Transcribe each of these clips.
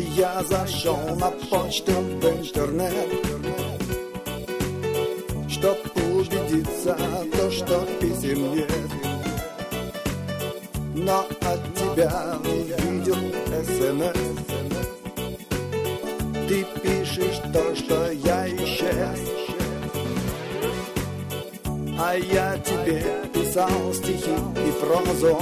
я зашел на почту в интернет, чтоб убедиться, то, что писем нет. Но от тебя увидел СМС. Ты пишешь то, что я исчез, а я тебе писал стихи и прозу,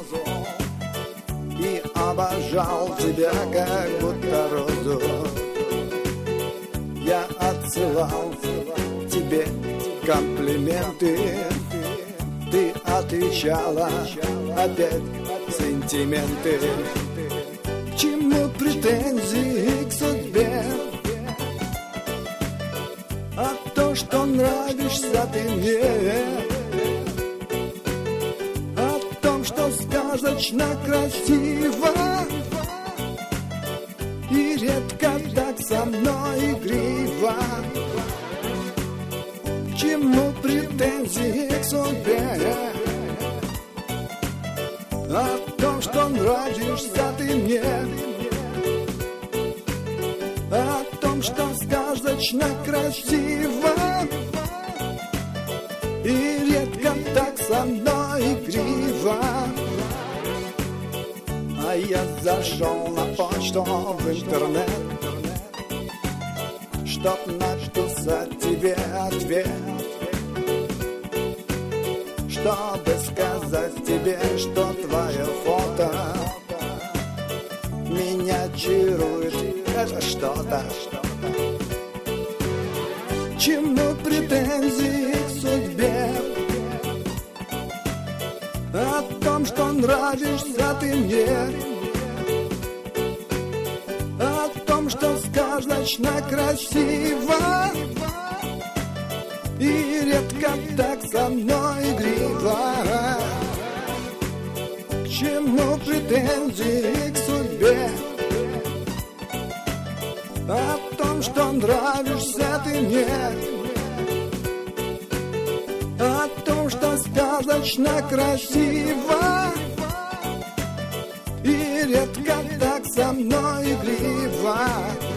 и обожал тебя, как будто розу. Я отсылал тебе комплименты, ты отвечала опять сентименты. К чему претензии к судьбе? А то, что нравишься ты мне, о том, что сказочно красиво, и редко так со мной игриво. К чему претензии к судьбе? О том, что нравишься ты мне, о том, что сказочно красиво, и редко так со мной игриво. А я зашел на почту в интернет, чтоб написать тебе ответ, чтобы сказать тебе, что твое фото меня чарует, это что-то. Чему претензии к судьбе? О том, что нравишься ты мне, о том, что сказочно красиво, и редко так со мной игриво. К чему претензии к судьбе? О том, что нравишься ты мне, о том, что сказочно красиво, и редко так со мной игриво.